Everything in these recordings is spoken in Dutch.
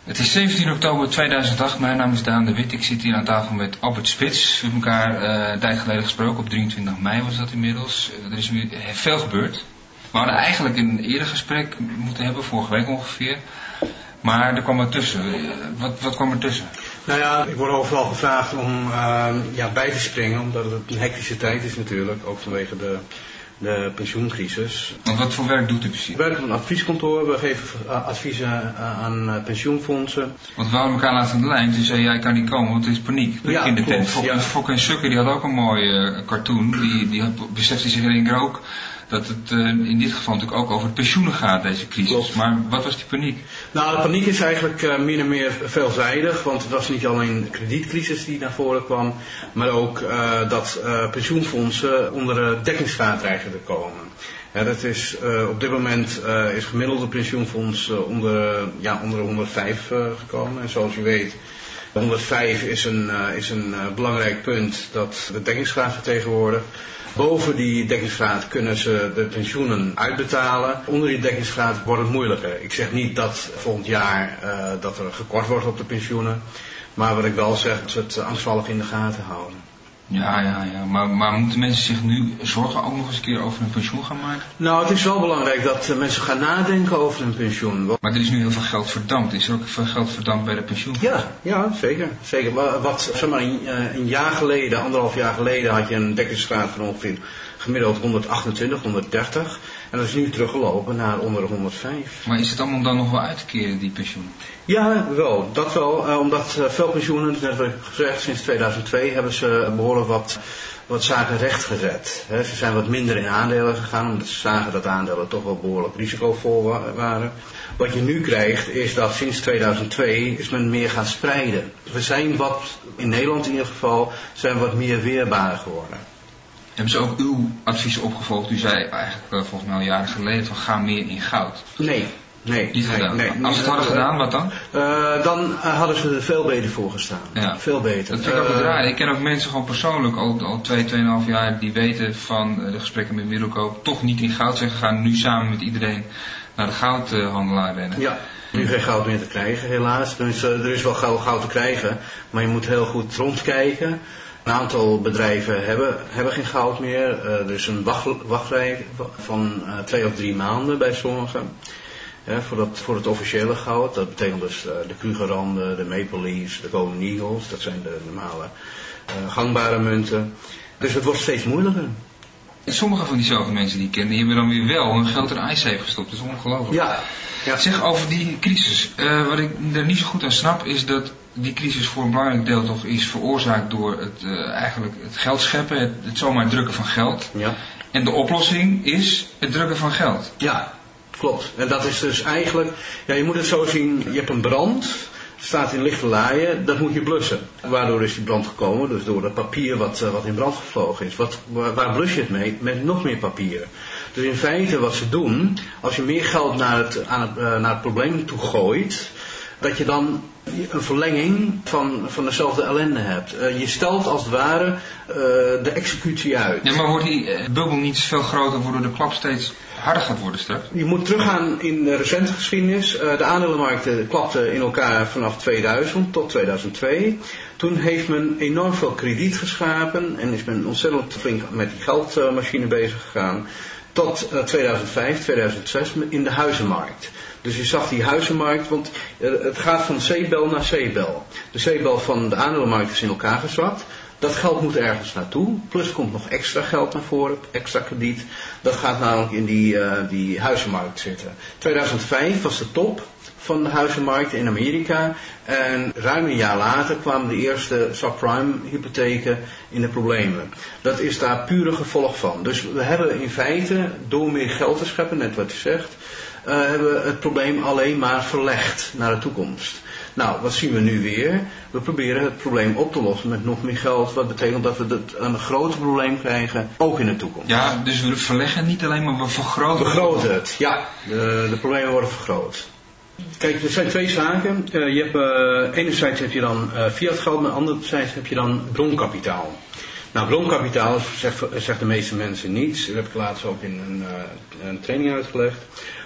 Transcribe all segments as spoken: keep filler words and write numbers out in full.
Het is zeventien oktober tweeduizend acht, mijn naam is Daan de Wit. Ik zit hier aan tafel met Albert Spits. We hebben elkaar uh, een tijd geleden gesproken, op drieëntwintig mei was dat inmiddels. Uh, er is nu veel gebeurd. We hadden eigenlijk een eerder gesprek moeten hebben, vorige week ongeveer. Maar er kwam er tussen. Uh, wat, wat kwam er tussen? Nou ja, ik word overal gevraagd om uh, ja, bij te springen, omdat het een hectische tijd is natuurlijk, ook vanwege de... de pensioencrisis. Want wat voor werk doet u precies? We werken op een advieskantoor, we geven adviezen aan pensioenfondsen. Want we hadden elkaar laatst aan de lijn, toen zei jij kan niet komen, want er is paniek. Ja, in de tent. klopt, ja. Fokke en Sukker, die had ook een mooie uh, cartoon, die, die had, besefte zich in één keer ook dat het uh, in dit geval natuurlijk ook over het pensioenen gaat, deze crisis. Klopt. Maar wat was die paniek? Nou, de paniek is eigenlijk uh, min en meer veelzijdig, want het was niet alleen de kredietcrisis die naar voren kwam, maar ook uh, dat uh, pensioenfondsen onder de dekkingsgraad dreigen te komen. Ja, dat is, uh, op dit moment uh, is gemiddelde pensioenfonds uh, onder, uh, ja, onder de honderdvijf uh, gekomen. En zoals u weet, honderdvijf is een, uh, is een uh, belangrijk punt dat de dekkingsgraad vertegenwoordigt. Boven die dekkingsgraad kunnen ze de pensioenen uitbetalen. Onder die dekkingsgraad wordt het moeilijker. Ik zeg niet dat volgend jaar uh, dat er gekort wordt op de pensioenen. Maar wat ik wel zeg, is het angstvallig in de gaten houden. Ja, ja, ja. Maar, maar moeten mensen zich nu zorgen ook nog eens een keer over hun pensioen gaan maken? Nou, het is wel belangrijk dat mensen gaan nadenken over hun pensioen. Maar er is nu heel veel geld verdampt. Is er ook veel geld verdampt bij de pensioen? Ja, ja, zeker. zeker. Maar wat, zeg maar, een, een jaar geleden, anderhalf jaar geleden had je een dekkingsgraad van ongeveer gemiddeld honderdachtentwintig, honderddertig. En dat is nu teruggelopen naar onder de honderdvijf. Maar is het allemaal dan nog wel uit te keren, die pensioen? Ja, wel. Dat wel. Uh, omdat uh, veel pensioenen, net wat ik gezegd, sinds tweeduizend twee hebben ze behoorlijk wat, wat zaken rechtgezet. He, ze zijn wat minder in aandelen gegaan, omdat ze zagen dat aandelen toch wel behoorlijk risicovol wa- waren. Wat je nu krijgt, is dat sinds tweeduizend twee is men meer gaan spreiden. We zijn wat, in Nederland in ieder geval, zijn we wat meer weerbaar geworden. Hebben ze ook uw advies opgevolgd? U zei eigenlijk uh, volgens mij al jaren geleden van ga meer in goud. Nee. Nee, niet nee, gedaan. nee, Als ze het hadden gedaan, wat dan? Uh, dan uh, hadden ze er veel beter voor gestaan. Ja. Veel beter. Dat vind ik ook het raar. Ik ken ook mensen gewoon persoonlijk, al, al twee, tweeënhalf jaar, die weten van uh, de gesprekken met Middelkoop, toch niet in goud zijn gegaan, nu samen met iedereen naar de goudhandelaar uh, rennen. Ja, nu geen goud meer te krijgen, helaas. Dus, uh, er is wel goud, goud te krijgen, maar je moet heel goed rondkijken. Een aantal bedrijven hebben, hebben geen goud meer. Uh, er is een wacht, wachtrij van uh, twee of drie maanden bij sommigen. Ja, voor, dat, voor het officiële goud. Dat betekent dus uh, de Krugerranden, de Maple Leafs, de Golden Eagles. Dat zijn de normale uh, gangbare munten. Dus het wordt steeds moeilijker. Sommige van diezelfde mensen die ik ken, die hebben dan weer wel hun geld in ijs heeft gestopt. Dat is ongelooflijk. Ja. Ja. Zeg over die crisis. Uh, wat ik er niet zo goed aan snap is dat die crisis voor een belangrijk deel toch is veroorzaakt door het, uh, eigenlijk het geld scheppen, het, het zomaar drukken van geld. Ja. En de oplossing is het drukken van geld. Ja, klopt. En dat is dus eigenlijk, ja, je moet het zo zien, je hebt een brand, staat in lichte laaien, dat moet je blussen. Waardoor is die brand gekomen? Dus door dat papier wat, wat in brand gevlogen is. Wat, waar blus je het mee? Met nog meer papieren. Dus in feite wat ze doen, als je meer geld naar het, aan het, uh, naar het probleem toe gooit, dat je dan een verlenging van, van dezelfde ellende hebt. Uh, je stelt als het ware uh, de executie uit. Ja, maar wordt die uh, bubbel niet veel groter, waardoor de klap steeds harder gaat worden straks? Je moet teruggaan in de recente geschiedenis. Uh, de aandelenmarkten klapten in elkaar vanaf tweeduizend tot tweeduizend twee. Toen heeft men enorm veel krediet geschapen en is men ontzettend flink met die geldmachine bezig gegaan. Tot uh, tweeduizend vijf, tweeduizend zes in de huizenmarkt. Dus je zag die huizenmarkt, want uh, het gaat van zeebel naar zeebel. De zeebel van de aandelenmarkt is in elkaar gezakt. Dat geld moet ergens naartoe. Plus komt nog extra geld naar voren, extra krediet. Dat gaat namelijk in die, uh, die huizenmarkt zitten. tweeduizend vijf was de top van de huizenmarkt in Amerika. En ruim een jaar later kwamen de eerste subprime hypotheken in de problemen. Dat is daar pure gevolg van. Dus we hebben in feite, door meer geld te scheppen, net wat u zegt, uh, hebben we het probleem alleen maar verlegd naar de toekomst. Nou, wat zien we nu weer? We proberen het probleem op te lossen met nog meer geld. Wat betekent dat we een groter probleem krijgen, ook in de toekomst. Ja, dus we verleggen niet alleen, maar we vergroten. We vergroten het, ja. De, de problemen worden vergroot. Kijk, er zijn twee zaken. Uh, je hebt, uh, enerzijds heb je dan uh, fiat geld, maar anderzijds heb je dan bronkapitaal. Nou, bronkapitaal zegt, zegt de meeste mensen niets. Dat heb ik laatst ook in een, uh, een training uitgelegd.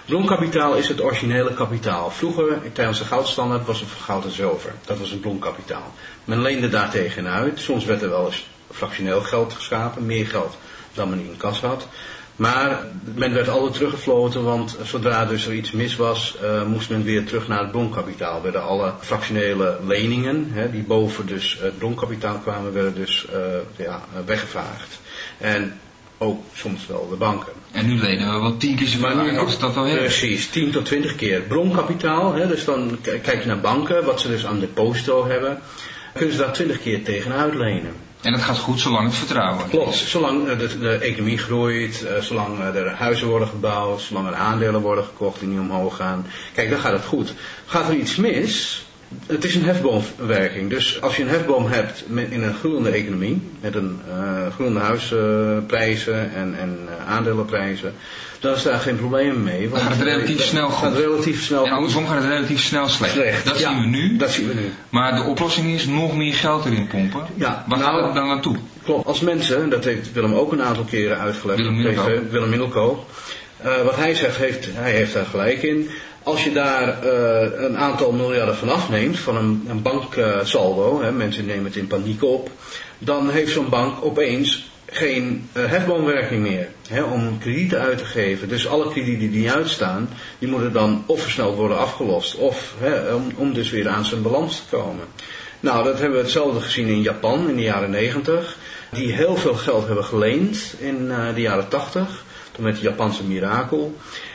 Bloemkapitaal is het originele kapitaal. Vroeger, tijdens de goudstandaard, was het voor goud en zilver. Dat was het bloemkapitaal. Men leende daar tegenuit. Soms werd er wel eens fractioneel geld geschapen, meer geld dan men in kas had. Maar men werd altijd teruggefloten, want zodra dus er iets mis was, uh, moest men weer terug naar het bloemkapitaal. Werden alle fractionele leningen, hè, die boven dus het bloemkapitaal kwamen, werden dus uh, ja, weggevaagd. En ook soms wel de banken. En nu lenen we wel tien keer zoveel aan als dat al heeft. Precies, tien tot twintig keer. Bronkapitaal, hè, dus dan kijk je naar banken, wat ze dus aan deposito hebben, kunnen ze daar twintig keer tegenuit lenen. En dat gaat goed zolang het vertrouwen Klopt, is. zolang de, de economie groeit, uh, zolang er huizen worden gebouwd, zolang er aandelen worden gekocht die niet omhoog gaan. Kijk, dan gaat het goed. Gaat er iets mis? Het is een hefboomwerking. Dus als je een hefboom hebt met, in een groeiende economie, met een uh, groeiende huisprijzen en, en uh, aandelenprijzen, dan is daar geen probleem mee. Want dan gaat het relatief dat, snel goed. Gaat relatief snel en andersom gaat het relatief snel slecht. slecht. Dat ja, zien we nu. Dat zien we nu. Maar de oplossing is nog meer geld erin pompen. Ja, Waar nou, gaat het dan naartoe? Klopt. Als mensen, dat heeft Willem ook een aantal keren uitgelegd. Willem Middelkoop. Willem Middelkoop. Uh, wat hij zegt, heeft, hij heeft daar gelijk in. Als je daar uh, een aantal miljarden van afneemt, van een, een banksaldo, uh, mensen nemen het in paniek op, dan heeft zo'n bank opeens geen uh, hefboomwerking meer, hè, om kredieten uit te geven. Dus alle kredieten die uitstaan, die moeten dan of versneld worden afgelost, of hè, om, om dus weer aan zijn balans te komen. Nou, dat hebben we hetzelfde gezien in Japan in de jaren negentig, die heel veel geld hebben geleend in uh, de jaren tachtig, toen met het Japanse mirakel.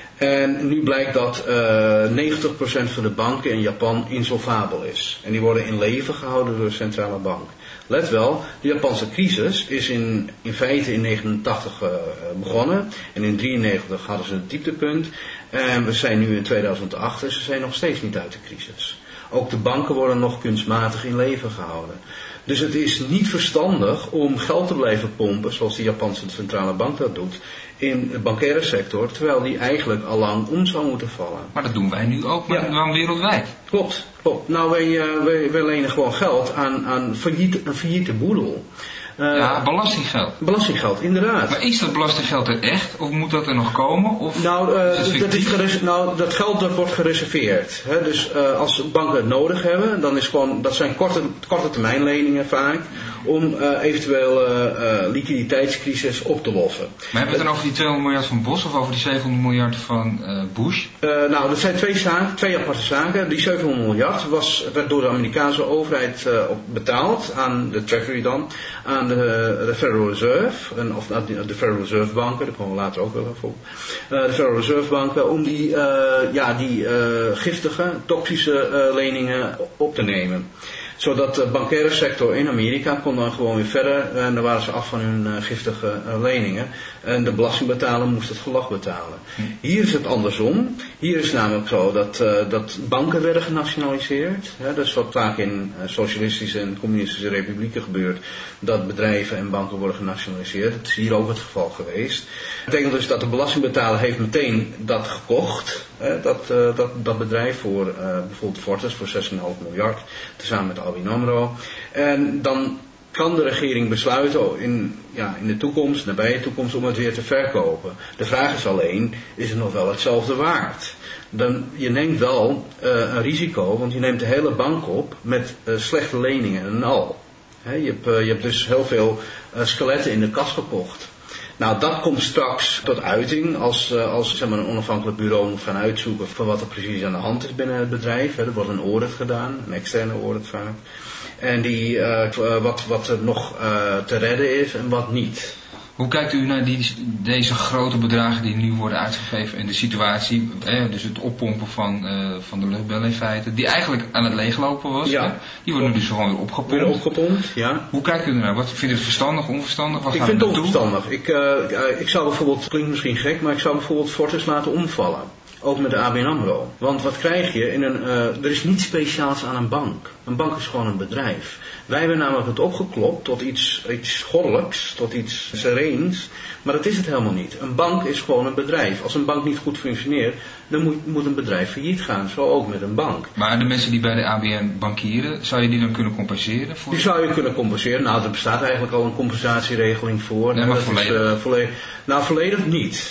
En nu blijkt dat uh, negentig procent van de banken in Japan insolvabel is. En die worden in leven gehouden door de centrale bank. Let wel, de Japanse crisis is in, in feite in negentien negenentachtig uh, begonnen. En in negentien drieënnegentig hadden ze het dieptepunt. En we zijn nu in tweeduizend acht en ze zijn nog steeds niet uit de crisis. Ook de banken worden nog kunstmatig in leven gehouden. Dus het is niet verstandig om geld te blijven pompen, zoals de Japanse centrale bank dat doet, in de bankaire sector, terwijl die eigenlijk al lang om zou moeten vallen. Maar dat doen wij nu ook, maar ja. wereldwijd. Klopt, klopt. Nou, wij, uh, wij, wij lenen gewoon geld aan, aan failliet, een failliete boedel. Uh, ja, belastinggeld. Belastinggeld, inderdaad. Maar is dat belastinggeld er echt? Of moet dat er nog komen? Of nou, uh, is dat, is geres- nou, dat geld dat wordt gereserveerd. Hè? Dus uh, als banken het nodig hebben, dan is gewoon, dat zijn korte, korte termijn leningen vaak, om uh, eventueel uh, uh, liquiditeitscrisis op te lossen. Maar hebben we het dan over die tweehonderd miljard van Bos of over die zevenhonderd miljard van uh, Bush? Uh, nou, dat zijn twee zaken, twee aparte zaken. Die zevenhonderd miljard was, werd door de Amerikaanse overheid uh, betaald, aan de Treasury dan, aan de, de Federal Reserve, en, of de Federal Reserve banken, daar komen we later ook wel even op. Uh, de Federal Reserve banken, om die, uh, ja, die uh, giftige, toxische uh, leningen op te nemen. Zodat de bankaire sector in Amerika kon dan gewoon weer verder. En dan waren ze af van hun uh, giftige uh, leningen. En de belastingbetaler moest het gelag betalen. Hier is het andersom. Hier is het namelijk zo dat, uh, dat banken werden genationaliseerd. Hè, dat is wat vaak in uh, socialistische en communistische republieken gebeurt. Dat bedrijven en banken worden genationaliseerd. Dat is hier ook het geval geweest. Dat betekent dus dat de belastingbetaler heeft meteen dat gekocht. Hè, dat, uh, dat, dat bedrijf voor uh, bijvoorbeeld Fortis voor zes komma vijf miljard. Tezamen met A B N AMRO. En dan kan de regering besluiten in, ja, in de toekomst, nabije toekomst, om het weer te verkopen. De vraag is alleen, is het nog wel hetzelfde waard? Dan, je neemt wel uh, een risico, want je neemt de hele bank op met uh, slechte leningen en al. He, je, hebt, uh, je hebt dus heel veel uh, skeletten in de kas gekocht. Nou, dat komt straks tot uiting als, uh, als zeg maar, een onafhankelijk bureau moet gaan uitzoeken van wat er precies aan de hand is binnen het bedrijf. He, er wordt een audit gedaan, een externe audit vaak. En die, uh, wat, wat er nog uh, te redden is en wat niet. Hoe kijkt u naar die, deze grote bedragen die nu worden uitgegeven en de situatie, eh, dus het oppompen van, uh, van de luchtbel in feite, die eigenlijk aan het leeglopen was, ja. hè? Die worden nu dus gewoon weer opgepompt. Weer opgepompt, ja. Hoe kijkt u ernaar? Wat vindt u het verstandig, onverstandig? Wat ik gaat vind het naartoe? onverstandig. Ik, uh, ik zou bijvoorbeeld, het klinkt misschien gek, maar ik zou bijvoorbeeld Fortis laten omvallen. Ook met de A B N AMRO. Want wat krijg je? In een, uh, er is niets speciaals aan een bank. Een bank is gewoon een bedrijf. Wij hebben namelijk het opgeklopt tot iets, iets goddelijks, tot iets sereens. Maar dat is het helemaal niet. Een bank is gewoon een bedrijf. Als een bank niet goed functioneert, dan moet, moet een bedrijf failliet gaan. Zo ook met een bank. Maar de mensen die bij de A B N bankieren, zou je die dan kunnen compenseren? Voor... Die zou je kunnen compenseren. Nou, er bestaat eigenlijk al een compensatieregeling voor. Nee, maar dat volledig? Is, uh, volledig. Nou, volledig niet.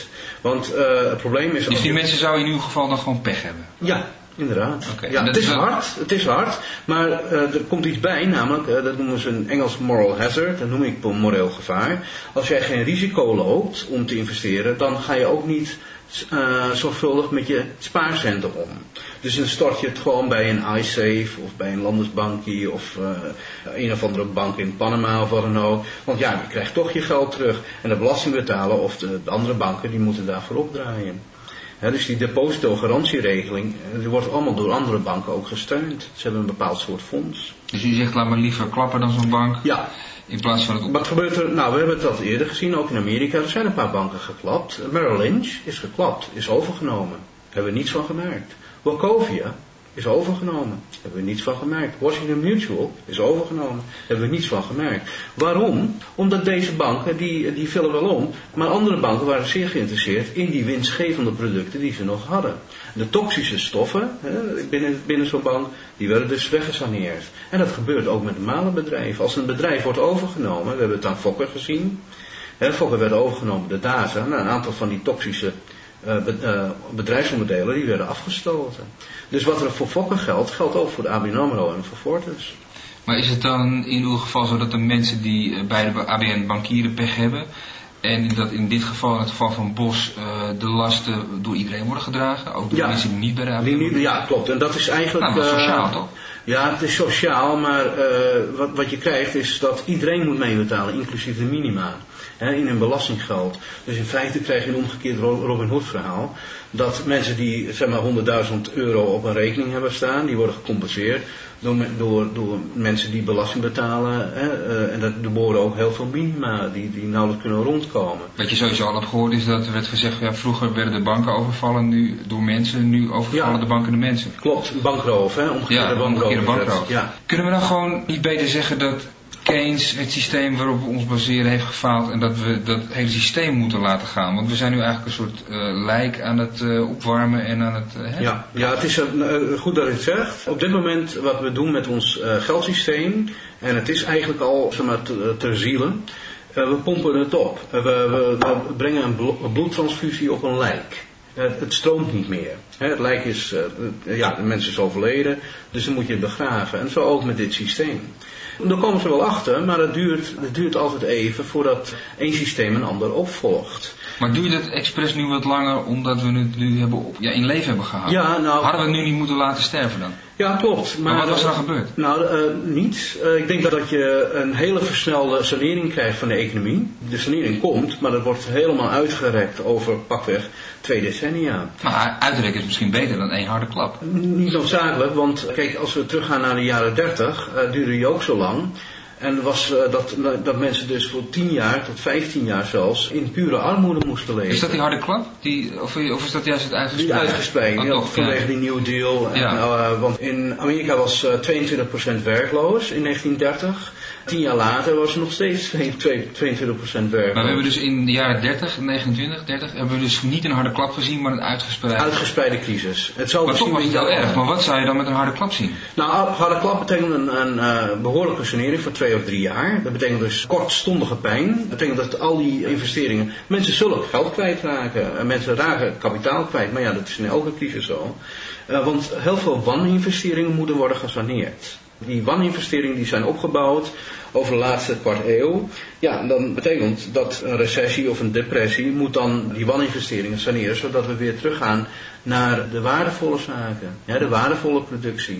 Want uh, het probleem is... Dus die mensen zouden in uw geval dan gewoon pech hebben? Ja, inderdaad. Okay. Ja, het is wel... hard, het is hard, maar uh, er komt iets bij, namelijk, uh, dat noemen ze een Engels moral hazard, dat noem ik moreel gevaar. Als jij geen risico loopt om te investeren, dan ga je ook niet uh, zorgvuldig met je spaarcenten om. Dus dan stort je het gewoon bij een iSafe of bij een Landesbankie of uh, een of andere bank in Panama of wat dan ook. Want ja, je krijgt toch je geld terug en de belastingbetaler of de, de andere banken die moeten daarvoor opdraaien. He, dus die depositogarantieregeling, die wordt allemaal door andere banken ook gesteund. Ze hebben een bepaald soort fonds. Dus u zegt, laat maar liever klappen dan zo'n bank? Ja. In plaats van het op... Wat gebeurt er? Nou, we hebben het al eerder gezien, ook in Amerika. Er zijn een paar banken geklapt. Merrill Lynch is geklapt, is overgenomen. Hebben we niets van gemerkt. Wachovia is overgenomen. Hebben we niets van gemerkt. Washington Mutual is overgenomen. Hebben we niets van gemerkt. Waarom? Omdat deze banken, die, die vullen wel om. Maar andere banken waren zeer geïnteresseerd in die winstgevende producten die ze nog hadden. De toxische stoffen hè, binnen, binnen zo'n bank, die werden dus weggesaneerd. En dat gebeurt ook met normale bedrijven. Als een bedrijf wordt overgenomen, we hebben het aan Fokker gezien. Hè, Fokker werd overgenomen door DASA. Nou, een aantal van die toxische Uh, bedrijfsonderdelen die werden afgestoten. Dus wat er voor Fokker geldt, geldt ook voor de A B N AMRO en voor Fortis. Maar is het dan in uw geval zo dat de mensen die bij de A B N bankieren pech hebben en dat in dit geval, in het geval van Bos, uh, de lasten door iedereen worden gedragen? Ook door ja. mensen die niet bij de A B N bankieren? Ja, klopt. En dat is eigenlijk... Nou, dat is sociaal uh, toch? Ja, het is sociaal, maar uh, wat, wat je krijgt is dat iedereen moet meebetalen, inclusief de minima. Hè, in hun belastinggeld. Dus in feite krijg je een omgekeerd Robin Hood verhaal. Dat mensen die zeg maar honderdduizend euro op een rekening hebben staan, die worden gecompenseerd door, door, door mensen die belasting betalen. Hè, uh, en dat, er behoren ook heel veel minima die, die nauwelijks kunnen rondkomen. Wat je sowieso al hebt gehoord is dat er werd gezegd, ja, vroeger werden de banken overvallen nu door mensen, nu overvallen ja. de banken de mensen. Klopt, bankroof, hè, omgekeerde ja, bankroof. Omgekeerde bankroof. Ja. Kunnen we dan gewoon niet beter zeggen dat Keynes, het systeem waarop we ons baseren, heeft gefaald en dat we dat hele systeem moeten laten gaan? Want we zijn nu eigenlijk een soort uh, lijk aan het uh, opwarmen en aan het... Uh, ja, ja, het is uh, goed dat je het zegt. Op dit moment wat we doen met ons uh, geldsysteem, en het is eigenlijk al zeg maar, ter, ter ziele, uh, we pompen het op. Uh, we, we, we brengen een, blo- een bloedtransfusie op een lijk. Uh, het stroomt niet meer. Hè, het lijk is, uh, ja, de mens is overleden, dus dan moet je het begraven. En zo ook met dit systeem. Daar komen ze wel achter, maar het duurt, het duurt altijd even voordat één systeem een ander opvolgt. Maar duurt het expres nu wat langer omdat we het nu hebben op, ja, in leven hebben gehouden? Ja, nou, hadden we het nu niet moeten laten sterven dan? Ja, klopt. Maar, maar wat was er dan gebeurd? Nou, uh, niet. Uh, ik denk dat, dat je een hele versnelde sanering krijgt van de economie. De sanering komt, maar dat wordt helemaal uitgerekt over pakweg twee decennia. Maar uitrekken is misschien beter dan één harde klap. Niet noodzakelijk, want kijk, als we teruggaan naar de jaren dertig, uh, duurde die ook zo lang. En was uh, dat, dat mensen dus voor tien jaar tot vijftien jaar zelfs in pure armoede moesten leven. Is dat die harde klap? Die, of, of is dat juist het uitgespreid? Die uitgespreid, oh, ja, toch, vanwege ja. die New Deal. En, ja. uh, want in Amerika was uh, tweeëntwintig procent werkloos in negentien dertig. Tien jaar later was er nog steeds tweeëntwintig procent werkloos. Maar we hebben dus in de jaren dertig, negenentwintig, dertig, hebben we dus niet een harde klap gezien, maar een uitgespreide... Uitgespreide crisis. Het zou maar toch was het heel erg. Maar wat zou je dan met een harde klap zien? Nou, harde klap betekent een, een uh, behoorlijke sanering van twee of drie jaar. Dat betekent dus kortstondige pijn. Dat betekent dat al die investeringen... Mensen zullen geld kwijtraken. Mensen raken kapitaal kwijt. Maar ja, dat is in elke crisis zo. Uh, want heel veel waninvesteringen moeten worden gesaneerd. Die waninvesteringen die zijn opgebouwd over de laatste kwart eeuw. Ja, dan betekent dat een recessie of een depressie moet dan die waninvesteringen saneren, zodat we weer teruggaan naar de waardevolle zaken, ja, de waardevolle productie.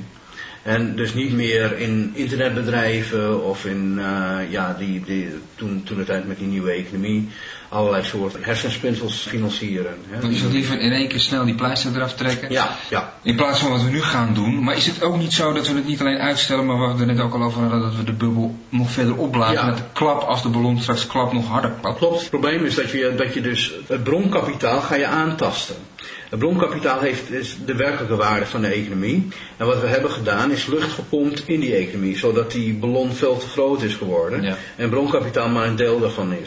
En dus niet meer in internetbedrijven of in, uh, ja, die, die, toen, toen de tijd met die nieuwe economie, allerlei soorten hersenspinsels financieren. Hè. Dan is het liever in één keer snel die pleister eraf trekken. Ja, ja. In plaats van wat we nu gaan doen. Maar is het ook niet zo dat we het niet alleen uitstellen, maar wat we er net ook al over hadden, dat we de bubbel nog verder opblazen ja. met de klap als de ballon straks klap nog harder klapt? Klopt. Het probleem is dat je, dat je dus het bronkapitaal ga je aantasten. Het bronkapitaal heeft, is de werkelijke waarde van de economie. En wat we hebben gedaan is lucht gepompt in die economie, zodat die ballon veel te groot is geworden. Ja. En bronkapitaal maar een deel daarvan is.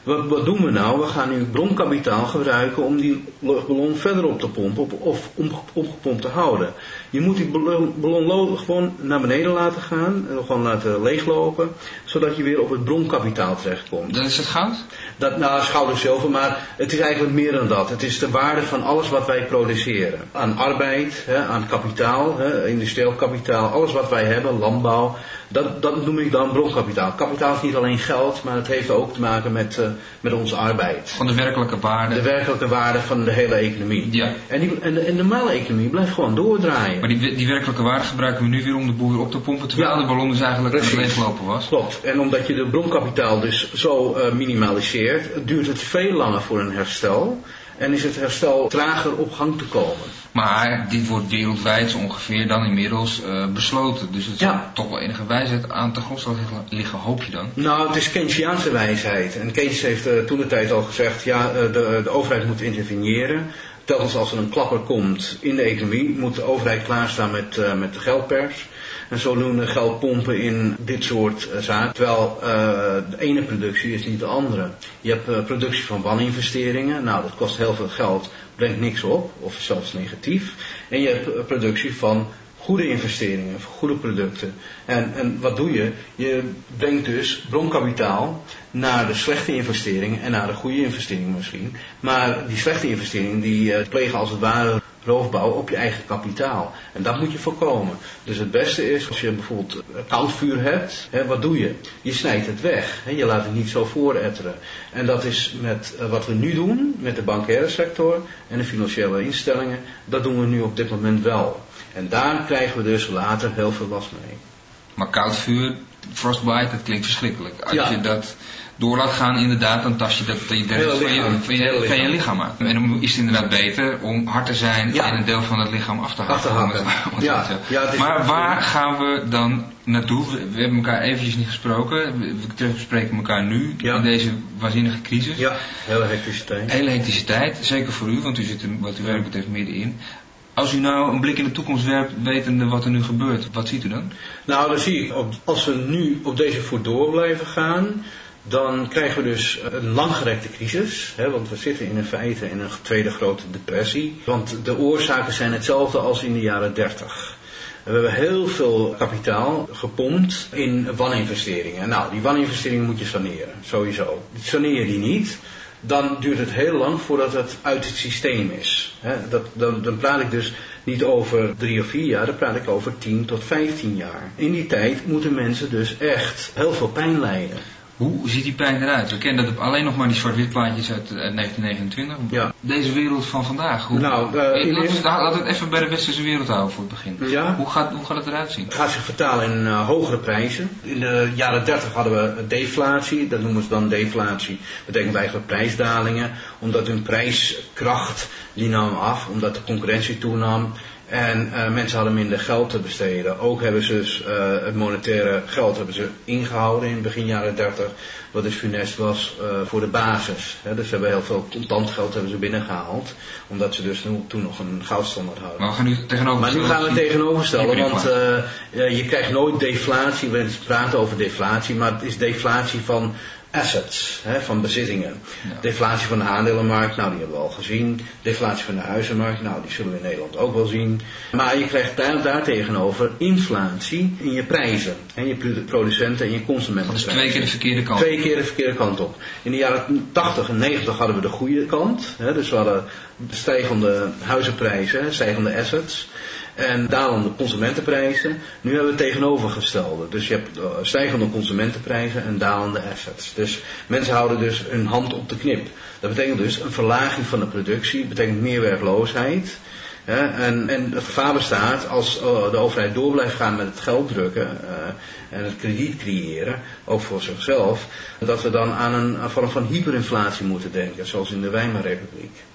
Wat, wat doen we nou? We gaan nu bronkapitaal gebruiken om die luchtballon verder op te pompen op, of om opgepompt te houden. Je moet die ballon, ballon gewoon naar beneden laten gaan, gewoon laten leeglopen, zodat je weer op het bronkapitaal terechtkomt. Dat is het goud? Dat, nou, goud en zilver, maar het is eigenlijk meer dan dat. Het is de waarde van alles wat wij produceren. Aan arbeid, hè, aan kapitaal, hè, industrieel kapitaal, alles wat wij hebben, landbouw. Dat, dat noem ik dan bronkapitaal. Kapitaal is niet alleen geld, maar het heeft ook te maken met, uh, met onze arbeid. Van de werkelijke waarde. De werkelijke waarde van de hele economie. Ja. En, die, en, de, en de normale economie blijft gewoon doordraaien. Maar die, die werkelijke waarde gebruiken we nu weer om de boel weer op te pompen, terwijl ja, de ballon dus eigenlijk aan het leeglopen was. Klopt. En omdat je de bronkapitaal dus zo uh, minimaliseert, duurt het veel langer voor een herstel. En is het herstel trager op gang te komen. Maar dit wordt wereldwijd zo ongeveer dan inmiddels uh, besloten. Dus het ja. zal toch wel enige wijsheid aan ten grondslag liggen, hoop je dan? Nou, het is Keynesiaanse wijsheid. En Keynes heeft uh, toen de tijd al gezegd, ja, uh, de, de overheid moet interveneren. Telkens als er een klapper komt in de economie, moet de overheid klaarstaan met, uh, met de geldpers. En zodoende geld pompen in dit soort uh, zaken. Terwijl uh, de ene productie is niet de andere. Je hebt uh, productie van waninvesteringen. Nou, dat kost heel veel geld, brengt niks op, of zelfs negatief. En je hebt uh, productie van goede investeringen, goede producten. En, en wat doe je? Je brengt dus bronkapitaal naar de slechte investeringen en naar de goede investeringen misschien. Maar die slechte investeringen die uh, plegen als het ware roofbouw op je eigen kapitaal. En dat moet je voorkomen. Dus het beste is, als je bijvoorbeeld koud vuur hebt, hè, wat doe je? Je snijdt het weg. Hè, je laat het niet zo vooretteren. En dat is met uh, wat we nu doen, met de bankaire sector en de financiële instellingen, dat doen we nu op dit moment wel. En daar krijgen we dus later heel veel last mee. Maar koud vuur, frostbite, dat klinkt verschrikkelijk. Als ja. je dat door laat gaan, inderdaad, dan tast je dat je de rest van je, van, je, van je lichaam aan. En dan is het inderdaad beter om hard te zijn ja. en een deel van het lichaam af te hakken. Af te hakken. Ja. Ja, het is maar waar gaan we dan naartoe? We, we hebben elkaar eventjes niet gesproken. We, we bespreken elkaar nu ja. in deze waanzinnige crisis. Ja, hele hectische tijd. Hele hectische tijd, zeker voor u, want u zit er wat uw werk betreft middenin. Als u nou een blik in de toekomst werpt, wetende wat er nu gebeurt, wat ziet u dan? Nou, dan zie ik, als we nu op deze voet door blijven gaan, dan krijgen we dus een langgerekte crisis. Hè, want we zitten in feite in een tweede grote depressie. Want de oorzaken zijn hetzelfde als in de jaren dertig. We hebben heel veel kapitaal gepompt in waninvesteringen. Nou, die waninvesteringen moet je saneren, sowieso. Saneer je die niet, dan duurt het heel lang voordat het uit het systeem is. He, dat, dan, dan praat ik dus niet over drie of vier jaar, dan praat ik over tien tot vijftien jaar. In die tijd moeten mensen dus echt heel veel pijn lijden. Hoe ziet die pijn eruit? We kennen dat alleen nog maar die zwart-wit plaatjes uit, uit negentien negenentwintig. Ja. Deze wereld van vandaag. Hoe, nou, uh, laten, we, laten we het even bij de westerse wereld houden voor het begin. Ja. Hoe, gaat, hoe gaat het eruit zien? Het gaat zich vertalen in uh, hogere prijzen. In de jaren dertig hadden we deflatie. Dat noemen ze dan deflatie. Dat betekent eigenlijk prijsdalingen. Omdat hun prijskracht die nam af. Omdat de concurrentie toenam. En uh, mensen hadden minder geld te besteden. Ook hebben ze dus uh, het monetaire geld hebben ze ingehouden in begin jaren dertig. Wat dus funest was uh, voor de basis. He, dus ze hebben heel veel contant geld hebben ze binnengehaald. Omdat ze dus nu, toen nog een goudstandaard hadden. Maar we gaan nu tegenoverstellen. Maar nu gaan we tegenoverstellen. Want uh, je krijgt nooit deflatie. We praten over deflatie. Maar het is deflatie van assets, hè, van bezittingen. Ja. Deflatie van de aandelenmarkt, nou die hebben we al gezien. Deflatie van de huizenmarkt, nou die zullen we in Nederland ook wel zien. Maar je krijgt daar, daar tegenover inflatie in je prijzen. En je producenten en je consumenten. Dat is twee keer de verkeerde kant. Twee keer de verkeerde kant op. In de jaren tachtig en negentig hadden we de goede kant. Hè, dus we hadden stijgende huizenprijzen, hè, stijgende assets. En dalende consumentenprijzen. Nu hebben we het tegenovergestelde. Dus je hebt stijgende consumentenprijzen en dalende assets. Dus mensen houden dus hun hand op de knip. Dat betekent dus een verlaging van de productie. Dat betekent meer werkloosheid. Ja, en, en het gevaar bestaat als uh, de overheid door blijft gaan met het geld drukken uh, en het krediet creëren, ook voor zichzelf, dat we dan aan een, een vorm van hyperinflatie moeten denken, zoals in de Weimarrepubliek.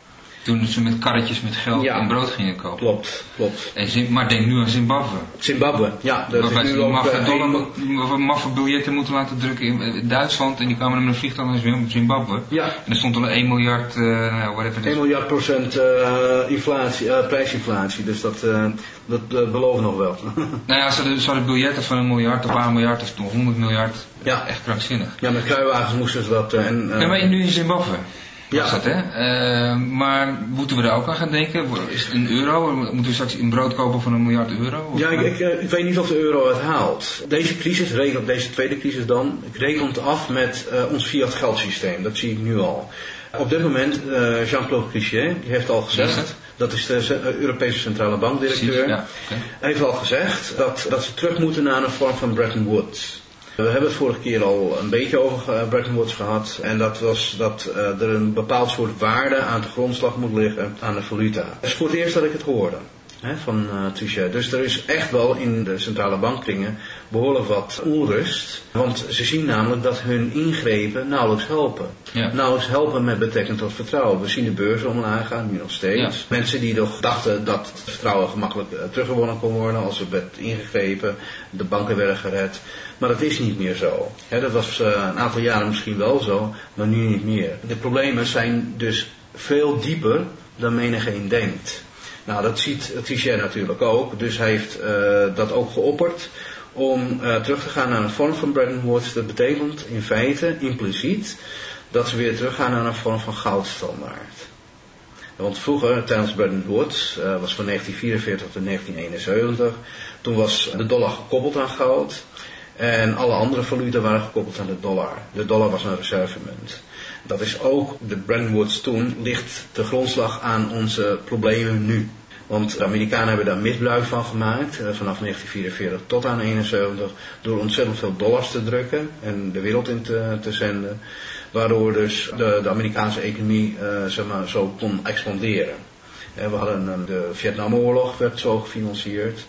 Toen ze met karretjes met geld Ja. en brood gingen kopen. Klopt, klopt. En, Zim- maar denk nu aan Zimbabwe. Zimbabwe, ja. Dat Waarbij is ze nu die ook maffe, eh, dollar, een- maffe biljetten moeten laten drukken in in Duitsland. En die kwamen dan met een vliegtuig naar Zim- Zimbabwe. Ja. En er stond er één miljard, uh, whatever it is. één miljard procent uh, inflatie, uh, prijsinflatie. Dus dat, uh, dat uh, beloven nog wel. Nou ja, ze hadden, ze hadden biljetten van een miljard, een paar miljard, dat is nog honderd miljard. Ja. Echt krankzinnig. Ja, met kruiwagens moesten ze dat. Uh, en, uh, Ja, maar nu in Zimbabwe. Ja. Was dat, hè? Uh, maar moeten we er ook aan gaan denken? Is het een euro? Moeten we straks een brood kopen van een miljard euro? Ja, ik, ik, ik weet niet of de euro het haalt. Deze crisis, rekent, deze tweede crisis dan, rekent af met uh, ons fiat geldsysteem. Dat zie ik nu al. Op dit moment, uh, Jean-Claude Trichet, die heeft al gezegd, dat? dat is de Europese Centrale Bankdirecteur, Ja, okay. heeft al gezegd dat, dat ze terug moeten naar een vorm van Bretton Woods. We hebben het vorige keer al een beetje over Bretton Woods gehad. En dat was dat uh, er een bepaald soort waarde aan de grondslag moet liggen aan de valuta. Dat is voor het eerst dat ik het hoorde. Hè, van uh, Trichet. Dus er is echt wel in de centrale bankkringen behoorlijk wat onrust. Want ze zien namelijk dat hun ingrepen nauwelijks helpen. Ja. Nauwelijks helpen met betrekking tot vertrouwen. We zien de beurzen omlaag gaan, nu nog steeds. Ja. Mensen die nog dachten dat het vertrouwen gemakkelijk uh, teruggewonnen kon worden als er werd ingegrepen, de banken werden gered. Maar dat is niet meer zo. Hè, dat was uh, een aantal jaren misschien wel zo, maar nu niet meer. De problemen zijn dus veel dieper dan menigeen denkt. Nou, dat ziet Trichet natuurlijk ook. Dus hij heeft uh, dat ook geopperd om uh, terug te gaan naar een vorm van Bretton Woods. Dat betekent in feite, impliciet, dat ze weer teruggaan naar een vorm van goudstandaard. Want vroeger, tijdens Bretton Woods, uh, was van negentien vierenveertig tot negentien eenenzeventig, toen was de dollar gekoppeld aan goud. En alle andere valuta waren gekoppeld aan de dollar. De dollar was een reservemunt. Dat is ook, de Bretton Woods toen, ligt de grondslag aan onze problemen nu. Want de Amerikanen hebben daar misbruik van gemaakt, eh, vanaf negentien vierenveertig tot aan eenenzeventig, door ontzettend veel dollars te drukken en de wereld in te, te zenden. Waardoor dus de, de Amerikaanse economie eh, zeg maar, zo kon expanderen. Eh, we hadden een, de Vietnamoorlog werd zo gefinancierd.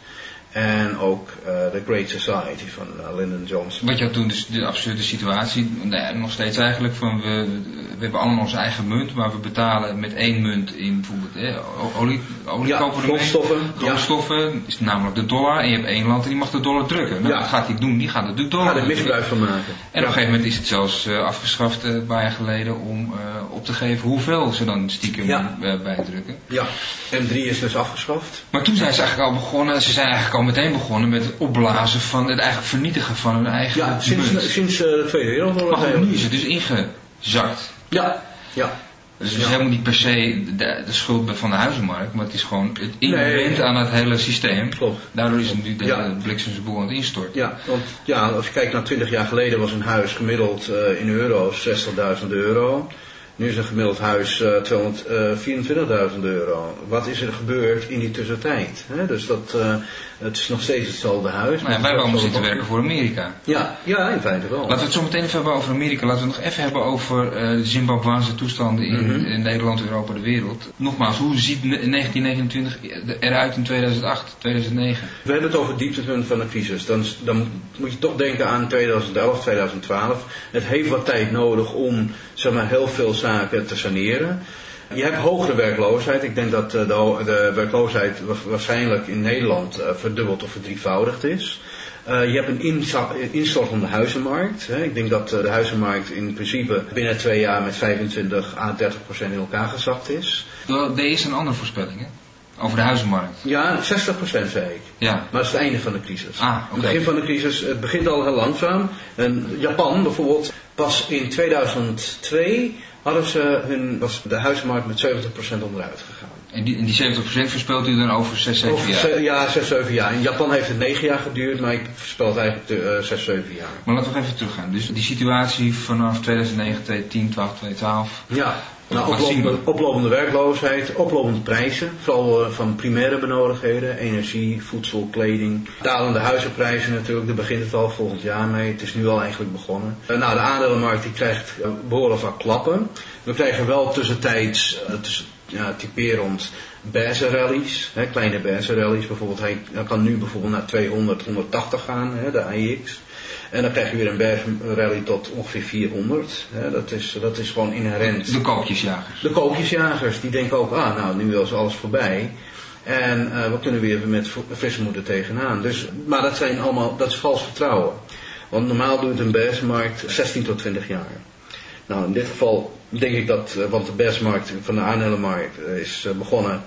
En ook uh, de Great Society van uh, Lyndon Johnson. Wat je had toen dus de absurde situatie, nee, nog steeds eigenlijk van we, we hebben allemaal onze eigen munt, maar we betalen met één munt in bijvoorbeeld eh, olie, olie ja, kopen we grondstoffen. ermee. Grondstoffen ja. Is namelijk de dollar en je hebt één land en die mag de dollar drukken. Nou, ja. Wat gaat hij doen? Die gaat de dollar Gaat er misbruik van maken. En ja. op een gegeven moment is het zelfs uh, afgeschaft uh, een paar jaar geleden om uh, op te geven hoeveel ze dan stiekem ja. uh, bijdrukken. Ja, M drie is dus afgeschaft. Maar toen zijn ze eigenlijk al begonnen, ze zijn eigenlijk al meteen begonnen met het opblazen van het eigenlijk vernietigen van hun eigen Ja, sinds, munt. sinds uh, de Tweede Wereldoorlog. Maar nu is het dus ingezakt. Ja, ja. Dus het is ja. helemaal niet per se de, de schuld van de huizenmarkt, maar het is gewoon het inherent nee. aan het hele systeem. Klopt. Daardoor is het nu de ja. bliksemse boel aan het instorten. Ja, want ja, als je kijkt naar twintig jaar geleden was een huis gemiddeld uh, in euro's zestigduizend euro. Nu is een gemiddeld huis uh, tweehonderdvierentwintigduizend euro. Wat is er gebeurd in die tussentijd? Hè? Dus dat, uh, het is nog steeds hetzelfde huis. Nou ja, wij wouden zitten werken voor Amerika. Ja, ja, in feite wel. Laten we het zo meteen even hebben over Amerika. Laten we het nog even hebben over uh, de Zimbabwaanse toestanden in, mm-hmm. in Nederland, Europa, de wereld. Nogmaals, hoe ziet negentien negenentwintig eruit in tweeduizend acht, tweeduizend negen? We hebben het over het dieptepunt van de crisis. Dan, dan moet je toch denken aan tweeduizend elf, tweeduizend twaalf. Het heeft wat tijd nodig om zeg maar, heel veel zaken te saneren. Je hebt hogere werkloosheid. Ik denk dat de, de werkloosheid waarschijnlijk in Nederland verdubbeld of verdrievoudigd is. Uh, je hebt een instortende huizenmarkt. Hè. Ik denk dat de huizenmarkt in principe binnen twee jaar met vijfentwintig à dertig procent in elkaar gezakt is. Er is een andere voorspelling, hè? Over de huizenmarkt. Ja, zestig procent zei ik. Ja. Maar dat is het einde van de crisis. Ah, okay. Het begin van de crisis, het begint al heel langzaam. En Japan bijvoorbeeld, pas in tweeduizend twee hadden ze hun, was de huizenmarkt met zeventig procent onderuit gegaan. En die, en die zeventig procent voorspelt u dan over zes, zeven jaar? Over, ja, zes, zeven jaar. In Japan heeft het negen jaar geduurd, maar ik voorspel het eigenlijk de, uh, zes, zeven jaar. Maar laten we even teruggaan. Dus die situatie vanaf tweeduizend negen, tweeduizend tien, twaalf, tweeduizend twaalf. Ja. Nou, oplopende, oplopende werkloosheid, oplopende prijzen, vooral uh, van primaire benodigdheden, energie, voedsel, kleding. Dalende huizenprijzen natuurlijk, daar begint het al volgend jaar mee. Het is nu al eigenlijk begonnen. Uh, nou, de aandelenmarkt die krijgt uh, behoorlijk wat klappen. We krijgen wel tussentijds, uh, tussen, ja, typerend beurzenrallies, hè, kleine beurzenrallies. Bijvoorbeeld, hij, hij kan nu bijvoorbeeld naar tweehonderd, honderdtachtig gaan, hè, de A I X. En dan krijg je weer een bergrally tot ongeveer vierhonderd. Hè, dat, is, dat is gewoon inherent. De koopjesjagers. De koopjesjagers, die denken ook, ah nou, nu is alles voorbij. En uh, we kunnen weer met frisse moeder tegenaan. Dus, maar dat zijn allemaal, dat is vals vertrouwen. Want normaal duurt een bergsmarkt zestien tot twintig jaar. Nou, in dit geval denk ik dat, uh, want de bergsmarkt van de aandelenmarkt uh, is uh, begonnen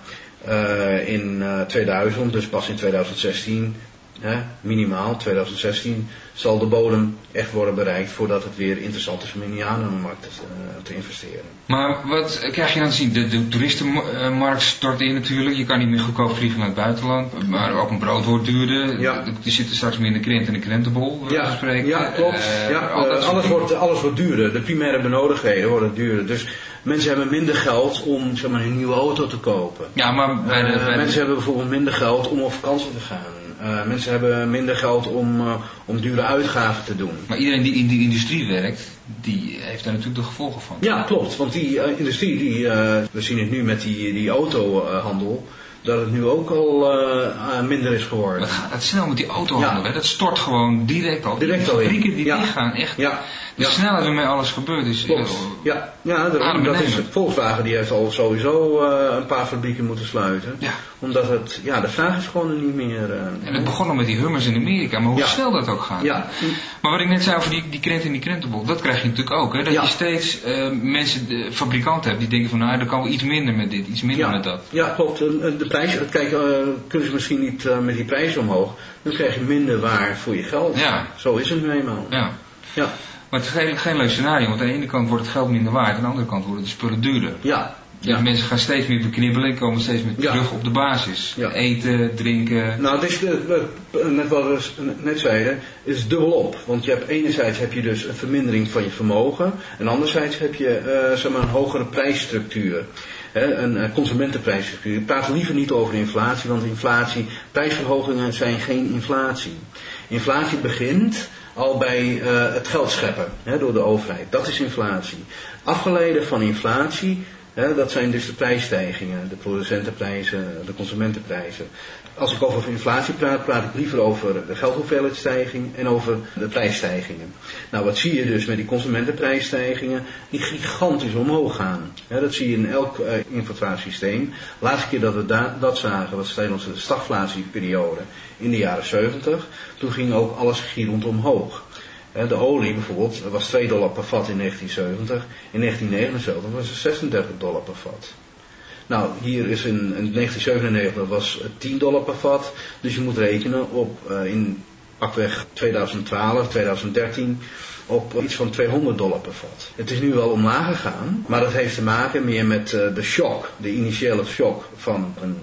uh, in uh, tweeduizend, dus pas in tweeduizend zestien. Hè, minimaal twintig zestien zal de bodem echt worden bereikt voordat het weer interessant is om in die aandelenmarkt te, uh, te investeren. Maar wat krijg je dan te zien? De, de toeristenmarkt stort in natuurlijk. Je kan niet meer goedkoop vliegen naar het buitenland. Maar ook een brood wordt duurder. Ja. Er zitten straks meer in de krent en de krentenbol. Ja, ja, klopt. Uh, ja, uh, alles, wordt, alles wordt duurder. De primaire benodigdheden worden duurder. Dus mensen hebben minder geld om zeg maar, een nieuwe auto te kopen. Ja, maar bij de, bij uh, mensen de... hebben bijvoorbeeld minder geld om op vakantie te gaan. Uh, mensen hebben minder geld om, uh, om dure uitgaven te doen. Maar iedereen die in die industrie werkt, die heeft daar natuurlijk de gevolgen van. Ja, klopt. Want die uh, industrie, die, uh, we zien het nu met die, die autohandel, dat het nu ook al uh, uh, minder is geworden. Maar gaat het snel met die autohandel, ja. Hè? Dat stort gewoon direct al. Direct al in. Fabrieken die ja. dichtgaan, echt. Ja. De ja. snelheid waarmee alles gebeurt is... Klopt. Uh, ja, ja dat, dat is, Volkswagen die heeft al sowieso uh, een paar fabrieken moeten sluiten. Ja. Omdat het, ja, de vraag is gewoon er niet meer... Uh, en het begon al met die Hummers in Amerika, maar hoe ja. snel dat ook gaat. Ja. Maar wat ik net zei over die, die krent en die krentenbol, dat krijg je natuurlijk ook. Hè? Dat ja. je steeds uh, mensen, de fabrikanten hebt die denken van, nou, er kan wel iets minder met dit, iets minder ja. met dat. Ja, klopt. De prijs, kijk, uh, kunnen ze misschien niet uh, met die prijs omhoog, dan krijg je minder waar voor je geld. Ja. Zo is het nu eenmaal. Ja. Ja. Maar het is geen, geen leuk scenario, want aan de ene kant wordt het geld minder waard, aan de andere kant worden de spullen duurder. Ja. Dus ja. mensen gaan steeds meer beknibbelen en komen steeds meer terug ja. op de basis. Ja. Eten, drinken. Nou, het is, net wat we net zeiden, is dubbel op. Want je hebt enerzijds heb je dus een vermindering van je vermogen en anderzijds heb je uh, zeg maar een hogere prijsstructuur. He, een consumentenprijsstructuur. Ik praat liever niet over inflatie, want inflatie, prijsverhogingen zijn geen inflatie. Inflatie begint al bij uh, het geld scheppen he, door de overheid. Dat is inflatie. Afgeleide van inflatie, he, dat zijn dus de prijsstijgingen, de producentenprijzen, de consumentenprijzen. Als ik over inflatie praat, praat ik liever over de geldhoeveelheidsstijging en over de prijsstijgingen. Nou, wat zie je dus met die consumentenprijsstijgingen? Die gigantisch omhoog gaan. He, dat zie je in elk uh, inflatiesysteem. De laatste keer dat we da- dat zagen was tijdens de stagflatieperiode in de jaren zeventig. Toen ging ook alles gierend omhoog. De olie bijvoorbeeld was twee dollar per vat in negentien zeventig. In negentien negenenzeventig was het zesendertig dollar per vat. Nou, hier is in, in negentien zevenennegentig was het tien dollar per vat. Dus je moet rekenen op uh, in pakweg tweeduizend twaalf, tweeduizend dertien op uh, iets van tweehonderd dollar per vat. Het is nu wel omlaag gegaan, maar dat heeft te maken meer met uh, de shock, de initiële shock van een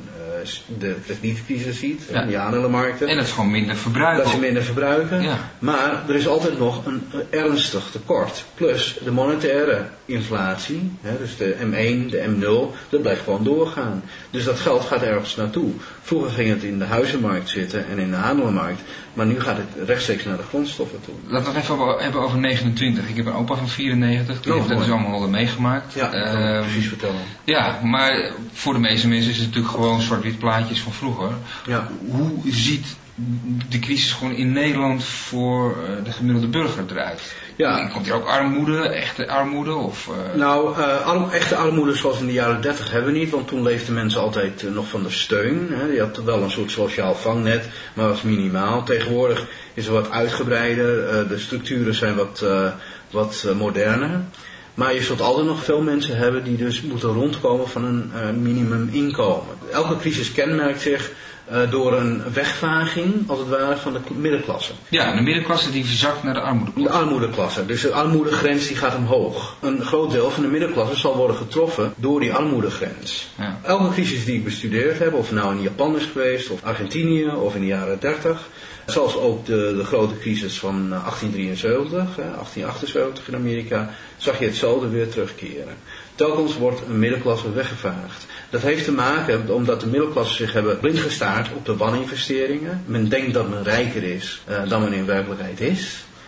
de kredietcrisis ziet, ja. in die aandelenmarkten. En dat is gewoon minder verbruiken. Dat ze minder verbruiken. Ja. Maar er is altijd nog een ernstig tekort. Plus de monetaire inflatie, hè, dus de M één, de M nul, dat blijft gewoon doorgaan. Dus dat geld gaat ergens naartoe. Vroeger ging het in de huizenmarkt zitten en in de aandelenmarkt. Maar nu gaat het rechtstreeks naar de grondstoffen toe. Laten we het even hebben over negenentwintig. Ik heb een opa van vierennegentig. Die oh, heeft dat dus allemaal al meegemaakt. Ja, dat kan ik precies vertellen. Ja, maar voor de meeste mensen is het natuurlijk gewoon zwart-wit plaatjes van vroeger. Ja. Hoe ziet de crisis gewoon in Nederland voor de gemiddelde burger eruit? Ja. Komt hier ook armoede, echte armoede? Of, uh... Nou, uh, arm, echte armoede zoals in de jaren dertig hebben we niet, want toen leefden mensen altijd uh, nog van de steun. Hè. Je had wel een soort sociaal vangnet, maar was minimaal. Tegenwoordig is het wat uitgebreider, uh, de structuren zijn wat, uh, wat uh, moderner. Maar je zult altijd nog veel mensen hebben die dus moeten rondkomen van een uh, minimuminkomen. Elke crisis kenmerkt zich uh, door een wegvaging, als het ware, van de middenklasse. Ja, de middenklasse die verzakt naar de armoedeklasse. De armoedeklasse. Dus de armoedegrens die gaat omhoog. Een groot deel van de middenklasse zal worden getroffen door die armoedegrens. Ja. Elke crisis die ik bestudeerd heb, of het nou in Japan is geweest, of Argentinië, of in de jaren dertig... Zelfs ook de, de grote crisis van achttien drieënzeventig, achttien achtenzeventig in Amerika, zag je hetzelfde weer terugkeren. Telkens wordt een middenklasse weggevaagd. Dat heeft te maken omdat de middenklasse zich hebben blind gestaard op de waninvesteringen. Men denkt dat men rijker is uh, dan men in werkelijkheid is.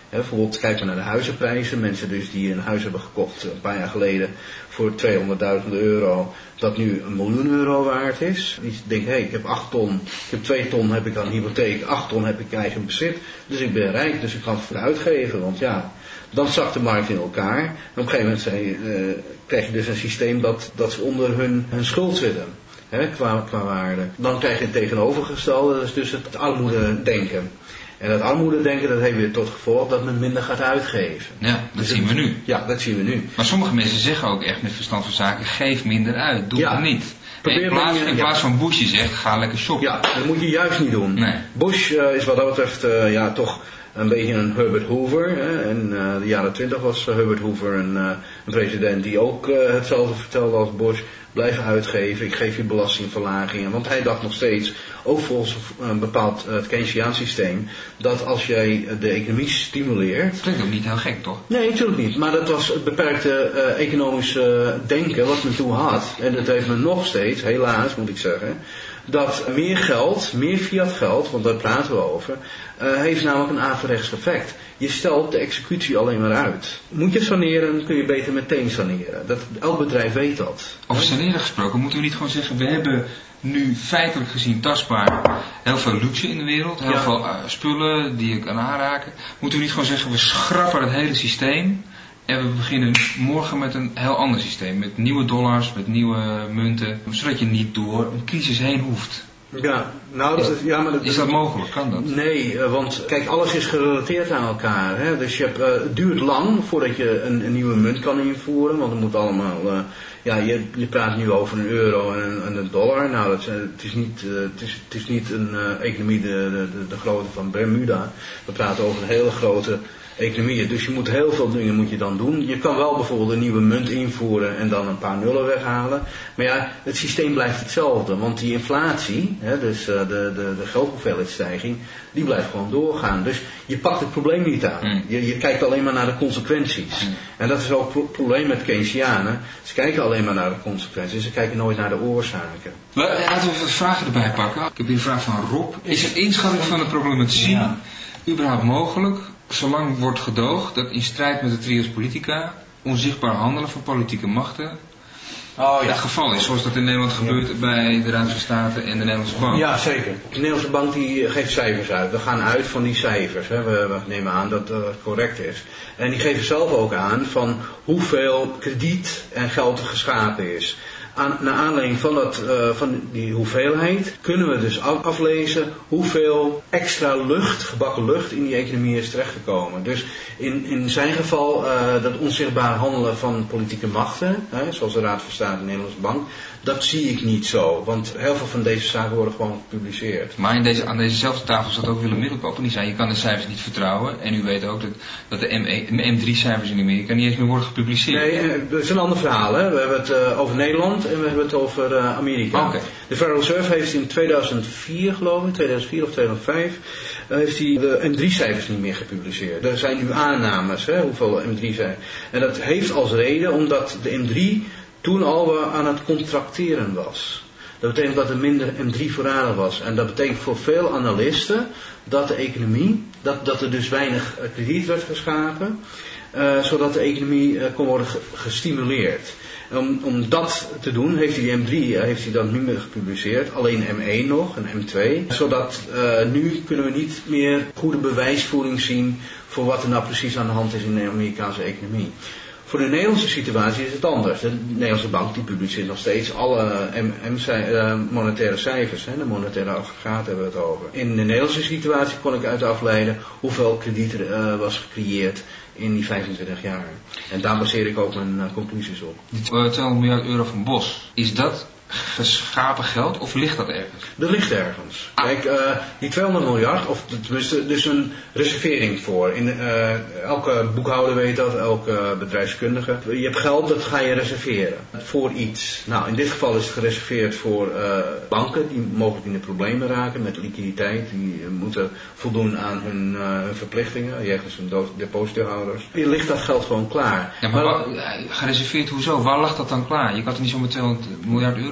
He, bijvoorbeeld kijken we naar de huizenprijzen. Mensen dus die een huis hebben gekocht een paar jaar geleden voor tweehonderdduizend euro, dat nu een miljoen euro waard is. Die denkt, hé, hey, ik heb acht ton, ik heb twee ton heb ik aan hypotheek, acht ton heb ik eigen bezit. Dus ik ben rijk, dus ik kan het voor uitgeven. Want ja, dan zakt de markt in elkaar. En op een gegeven moment zei, uh, krijg je dus een systeem dat, dat ze onder hun, hun schuld zitten. He, qua, qua waarde. Dan krijg je het tegenovergestelde, dat is dus het armoededenken. En dat armoededenken, dat heeft weer tot gevolg dat men minder gaat uitgeven. Ja, dat dus zien het, we nu. Ja, dat zien we nu. Maar sommige mensen zeggen ook echt met verstand van zaken, geef minder uit, doe ja. het niet. Probeer in plaats, je, in plaats ja. van Bush je zegt, ga lekker shoppen. Ja, dat moet je juist niet doen. Nee. Bush uh, is wat dat betreft uh, ja, toch een beetje een Herbert Hoover. Hè. In uh, de jaren twintig was uh, Herbert Hoover een, uh, een president die ook uh, hetzelfde vertelde als Bush. Blijf uitgeven, ik geef je belastingverlagingen. Want hij dacht nog steeds, ook volgens een bepaald uh, het Keynesiaans systeem, dat als jij de economie stimuleert... Dat klinkt ook niet heel gek, toch? Nee, natuurlijk niet. Maar dat was het beperkte uh, economische denken wat men toen had. En dat heeft men nog steeds, helaas moet ik zeggen, dat meer geld, meer fiat geld, want daar praten we over, uh, heeft namelijk een averechts effect. Je stelt de executie alleen maar uit. Moet je saneren, kun je beter meteen saneren. Dat, elk bedrijf weet dat. Over saneren gesproken, moeten we niet gewoon zeggen, we hebben nu feitelijk gezien tastbaar heel veel luxe in de wereld, heel ja. veel uh, spullen die je kan aanraken. Moeten we niet gewoon zeggen, we schrappen het hele systeem en we beginnen morgen met een heel ander systeem. Met nieuwe dollars, met nieuwe munten, zodat je niet door een crisis heen hoeft. Ja, nou, dat is, ja, maar dat, is dat mogelijk? Kan dat? Nee, uh, want kijk, alles is gerelateerd aan elkaar. Hè? Dus je hebt, uh, het duurt lang voordat je een, een nieuwe munt kan invoeren. Want het moet allemaal... Uh, ja, je, je praat nu over een euro en een, en een dollar. Nou, dat, uh, het, is niet, uh, het, is, het is niet een uh, economie de, de, de grootte van Bermuda. We praten over een hele grote economieën. Dus je moet heel veel dingen moet je dan doen. Je kan wel bijvoorbeeld een nieuwe munt invoeren en dan een paar nullen weghalen. Maar ja, het systeem blijft hetzelfde. Want die inflatie, hè, dus uh, de, de, de geldhoeveelheidsstijging, die blijft gewoon doorgaan. Dus je pakt het probleem niet aan. Mm. Je, je kijkt alleen maar naar de consequenties. Mm. En dat is ook het probleem met Keynesianen. Ze kijken alleen maar naar de consequenties. Ze kijken nooit naar de oorzaken. Laten we even wat vragen erbij pakken. Ik heb hier een vraag van Rob. Is een inschatting van de problematiek ja. überhaupt mogelijk, zolang wordt gedoogd dat in strijd met de trias politica onzichtbaar handelen van politieke machten oh, ja. het geval is, zoals dat in Nederland gebeurt ja. bij de Raad van State en de Nederlandse Bank? Ja, zeker. De Nederlandse Bank die geeft cijfers uit. We gaan uit van die cijfers. Hè. We, we nemen aan dat dat correct is. En die geven zelf ook aan van hoeveel krediet en geld er geschapen is. Aan, naar aanleiding van, dat, uh, van die hoeveelheid kunnen we dus aflezen hoeveel extra lucht, gebakken lucht in die economie is terechtgekomen. Dus in, in zijn geval uh, dat onzichtbaar handelen van politieke machten, hè, zoals de Raad van State en de Nederlandse Bank, dat zie ik niet zo. Want heel veel van deze zaken worden gewoon gepubliceerd. Maar in deze, aan dezezelfde tafel zat ook Willem Middelkoop en die zei je kan de cijfers niet vertrouwen. En u weet ook dat, dat de M drie cijfers in Amerika niet eens meer worden gepubliceerd. Nee, dat is een ander verhaal. Hè. We hebben het uh, over Nederland en we hebben het over uh, Amerika. Okay. De Federal Reserve heeft in tweeduizend vier geloof ik, tweeduizend vier of tweeduizend vijf, uh, heeft hij de M drie cijfers niet meer gepubliceerd. Er zijn nu aannames, hè, hoeveel M drie zijn. En dat heeft als reden omdat de M drie toen al aan het contracteren was. Dat betekent dat er minder M drie voorradig was. En dat betekent voor veel analisten dat de economie, dat, dat er dus weinig krediet werd geschapen, uh, zodat de economie uh, kon worden gestimuleerd. Om, om dat te doen heeft hij die M drie uh, heeft hij dan niet meer gepubliceerd, alleen M één nog en M twee. Zodat uh, nu kunnen we niet meer goede bewijsvoering zien voor wat er nou precies aan de hand is in de Amerikaanse economie. Voor de Nederlandse situatie is het anders. De Nederlandse bank die publiceert nog steeds alle M, M, uh, monetaire cijfers. Hè, de monetaire aggregaat hebben we het over. In de Nederlandse situatie kon ik uit afleiden hoeveel krediet er uh, was gecreëerd in die vijfentwintig jaar. En daar baseer ik ook mijn uh, conclusies op. Die tweehonderd miljard euro van Bos, is dat geschapen geld of ligt dat ergens? Dat ligt ergens. Ah. Kijk, uh, die tweehonderd miljard, of tenminste dus een reservering voor. In, uh, elke boekhouder weet dat, elke bedrijfskundige. Je hebt geld, dat ga je reserveren voor iets. Nou, in dit geval is het gereserveerd voor uh, banken die mogelijk in de problemen raken met liquiditeit. Die uh, moeten voldoen aan hun, uh, hun verplichtingen, jegens hun depositohouders. Hier ligt dat geld gewoon klaar. Ja, maar, maar wat, gereserveerd hoezo? Waar lag dat dan klaar? Je kan het niet zo met tweehonderd miljard euro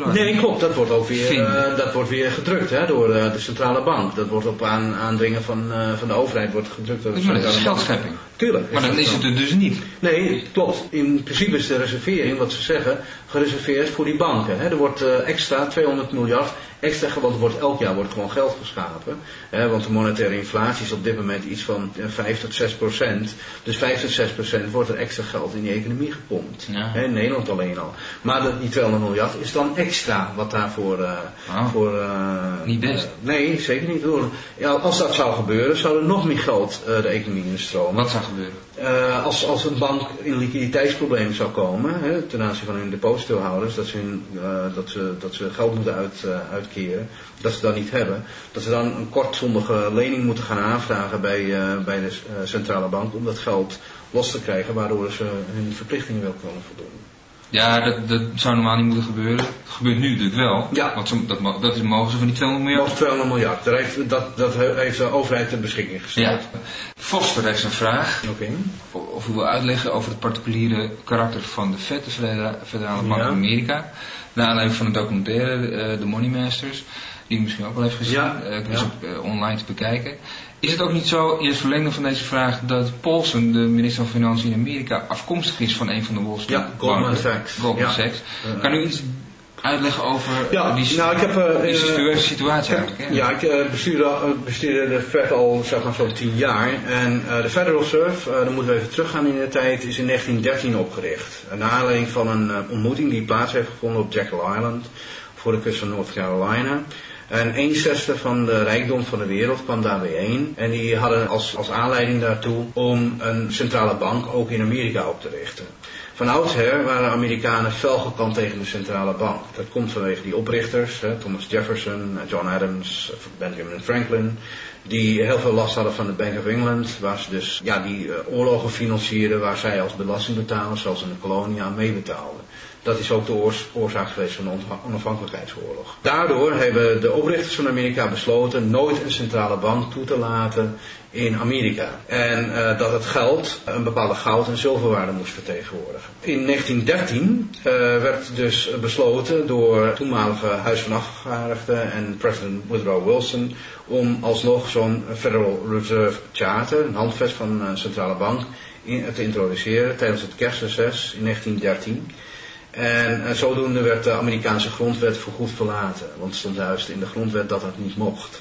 Nee, klopt. Dat wordt ook weer, uh, dat wordt weer gedrukt hè, door uh, de centrale bank. Dat wordt op aan, aandringen van, uh, van de overheid wordt gedrukt door de maar centrale dat is bank. geldschepping. Tuurlijk. Maar dan is het er dus niet. Nee, klopt. In principe is de reservering, wat ze zeggen, gereserveerd voor die banken. Hè. Er wordt uh, extra tweehonderd miljard extra, want er wordt elk jaar wordt gewoon geld geschapen. Hè, want de monetaire inflatie is op dit moment iets van vijf tot zes procent. Dus vijf tot zes procent wordt er extra geld in die economie gepompt. Ja. Hè, in Nederland alleen al. Maar dat, die tweehonderd miljard is dan extra wat daarvoor... Uh, oh. voor, uh, niet best. Uh, nee, zeker niet. Ja, als dat zou gebeuren, zou er nog meer geld uh, de economie in stromen. Wat zou gebeuren? Uh, als, als een bank in liquiditeitsproblemen zou komen, hè, ten aanzien van hun depositohouders, dat ze, hun, uh, dat ze, dat ze geld moeten uit, uh, uitkeren, dat ze dat niet hebben, dat ze dan een kortzondige lening moeten gaan aanvragen bij, uh, bij de uh, centrale bank om dat geld los te krijgen, waardoor ze hun verplichtingen wel kunnen voldoen. Ja, dat, dat zou normaal niet moeten gebeuren. Dat gebeurt nu natuurlijk wel. Ja. Want ze, dat, dat is mogen ze van die tweehonderd miljard. Nog tweehonderd miljard. Dat heeft, dat, dat heeft de overheid ter beschikking gesteld. Ja. Foster heeft een vraag. Oké. Okay. Of u wil uitleggen over het particuliere karakter van de Fed, de Federale Bank van ja. Amerika. Naar aanleiding van de documentaire uh, The Money Masters. Die u misschien ook wel heeft gezien. Ja. Uh, dus ja. op, uh, online te bekijken. Is het ook niet zo, in het verlengde van deze vraag, dat Paulson, de minister van Financiën in Amerika, afkomstig is van een van de Wall Street Ja, Goldman Sachs. Goldman ja. Sachs. Kan u iets uitleggen over ja, die, nou, ik heb, uh, die uh, situatie eigenlijk? Hè? Ja, ik uh, bestuurde, bestuurde de Fed al zeg maar zo'n tien jaar. En uh, de Federal Reserve, uh, dan moeten we even teruggaan in de tijd, is in negentien dertien opgericht. Naar aanleiding van een uh, ontmoeting die plaats heeft gevonden op Jekyll Island, voor de kust van North Carolina. En een zesde van de rijkdom van de wereld kwam daar bijeen. En die hadden als, als aanleiding daartoe om een centrale bank ook in Amerika op te richten. Van oudsher waren Amerikanen fel gekant tegen de centrale bank. Dat komt vanwege die oprichters, hè, Thomas Jefferson, John Adams, Benjamin Franklin, die heel veel last hadden van de Bank of England, waar ze dus ja, die uh, oorlogen financierden, waar zij als belastingbetalers, zoals in de kolonie, aan meebetaalden. Dat is ook de oors- oorzaak geweest van de onafhankelijkheidsoorlog. Daardoor hebben de oprichters van Amerika besloten nooit een centrale bank toe te laten in Amerika. En uh, dat het geld een bepaalde goud- en zilverwaarde moest vertegenwoordigen. In negentien dertien uh, werd dus besloten door toenmalige Huis van Afgevaardigden en president Woodrow Wilson om alsnog zo'n Federal Reserve Charter, een handvest van een centrale bank, in, te introduceren tijdens het kerstreces in negentien dertien. En, en zodoende werd de Amerikaanse grondwet voorgoed verlaten. Want het stond juist in de grondwet dat dat niet mocht.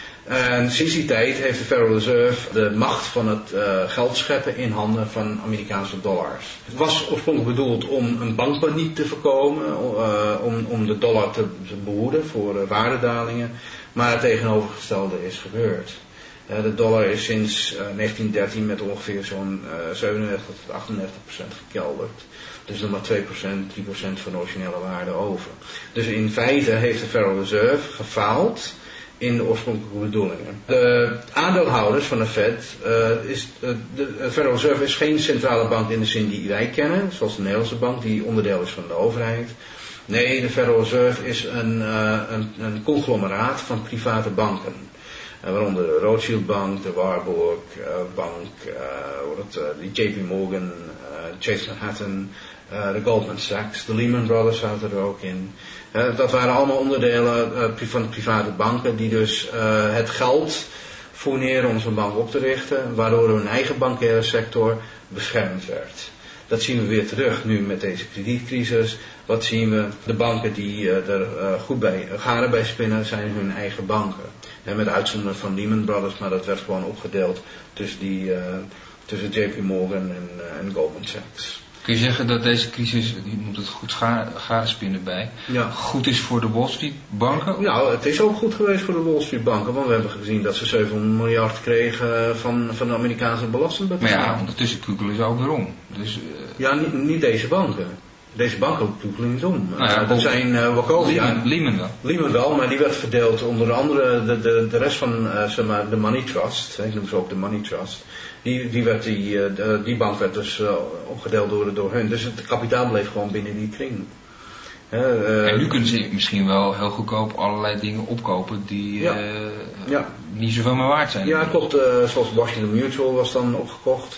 En sinds die tijd heeft de Federal Reserve de macht van het uh, geld scheppen in handen van Amerikaanse dollars. Het was oorspronkelijk bedoeld om een bankpaniek te voorkomen. Uh, om, om de dollar te, te behoeden voor uh, waardedalingen. Maar het tegenovergestelde is gebeurd. Uh, de dollar is sinds uh, negentien dertien met ongeveer zo'n uh, zevenennegentig tot achtennegentig procent gekelderd. Dus nog maar twee procent, drie procent van de originele waarde over. Dus in feite heeft de Federal Reserve gefaald in de oorspronkelijke bedoelingen. De aandeelhouders van de Fed, uh, is, uh, de Federal Reserve is geen centrale bank in de zin die wij kennen, zoals de Nederlandse bank, die onderdeel is van de overheid. Nee, de Federal Reserve is een, uh, een, een conglomeraat van private banken. Uh, waaronder de Rothschild Bank, de Warburg uh, Bank, uh, het, uh, de J P Morgan, uh, Chase Manhattan, uh, de Goldman Sachs, de Lehman Brothers zaten er ook in. Uh, dat waren allemaal onderdelen uh, van de private banken die dus uh, het geld fourneren om zo'n bank op te richten, waardoor hun eigen bankaire sector beschermd werd. Dat zien we weer terug nu met deze kredietcrisis. Wat zien we? De banken die uh, er uh, goed bij uh, garen bij spinnen zijn hun eigen banken. En met uitzondering van Lehman Brothers, maar dat werd gewoon opgedeeld tussen, die, uh, tussen J P Morgan en, uh, en Goldman Sachs. Kun je zeggen dat deze crisis, je moet het goed garen spinnen bij, ja. goed is voor de Wall Street banken? Nou, het is ook goed geweest voor de Wall Street banken, want we hebben gezien dat ze zevenhonderd miljard kregen van, van de Amerikaanse belastingbetaler. Maar ja, ondertussen kukelen ze ook weer om. Dus, uh... Ja, niet, niet deze banken. Deze banken kukelen niet om. Nou ja, uh, er zijn uh, Wachovia. Lehman, Lehman wel. Lehman wel, maar die werd verdeeld onder andere de, de, de rest van uh, zeg maar, de Money Trust. Ik noem ze ook de Money Trust. Die, die, werd die, uh, de, die bank werd dus uh, opgedeeld door, door hun. Dus het kapitaal bleef gewoon binnen die kring. Uh, uh, en nu kunnen ze misschien wel heel goedkoop allerlei dingen opkopen die uh, ja. Ja. niet zoveel meer waard zijn. Ja, klopt. Uh, zoals Washington Mutual was dan opgekocht.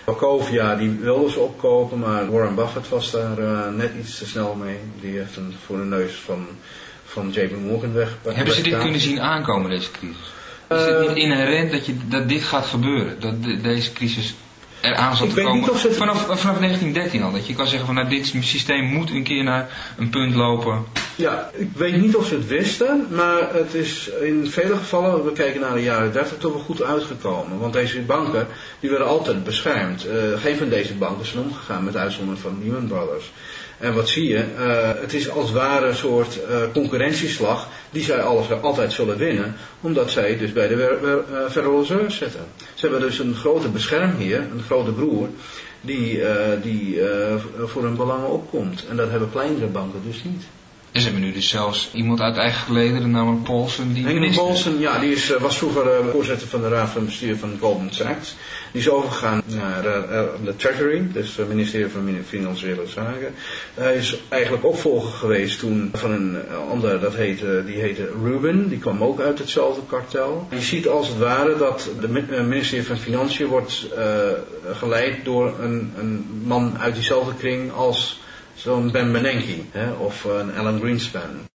Wachovia die wilde ze opkopen, maar Warren Buffett was daar uh, net iets te snel mee. Die heeft een voor de neus van, van J P Morgan weggepakt. Hebben ze dit kunnen zien aankomen, deze crisis? Is het niet inherent dat, je, dat dit gaat gebeuren? Dat de, deze crisis eraan zal te komen? Het... Vanaf, vanaf negentien dertien al. Dat je kan zeggen van nou, dit systeem moet een keer naar een punt lopen. Ja, ik weet niet of ze het wisten, maar het is in vele gevallen, we kijken naar de jaren dertig, toch wel goed uitgekomen. Want deze banken, die werden altijd beschermd. Uh, geen van deze banken is omgegaan met uitzondering van Lehman Brothers. En wat zie je? Uh, het is als het ware een soort uh, concurrentieslag die zij alles, altijd zullen winnen, omdat zij dus bij de uh, Federal Reserve zitten. Ze hebben dus een grote beschermheer, een grote broer, die, uh, die uh, voor hun belangen opkomt. En dat hebben kleinere banken dus niet. En ze hebben nu dus zelfs iemand uit eigen gelederen, namelijk Paulson, die Henry minister. Paulson, ja, die is, was vroeger uh, voorzitter van de raad van bestuur van Goldman Sachs. Die is overgegaan naar uh, de Treasury, dus het ministerie van Financiële Zaken. Hij is eigenlijk opvolger geweest toen van een ander, dat heette, die heette Rubin. Die kwam ook uit hetzelfde kartel. Je ziet als het ware dat de ministerie van Financiën wordt uh, geleid door een, een man uit diezelfde kring als zo'n Ben Bernanke, hè, of een Alan Greenspan.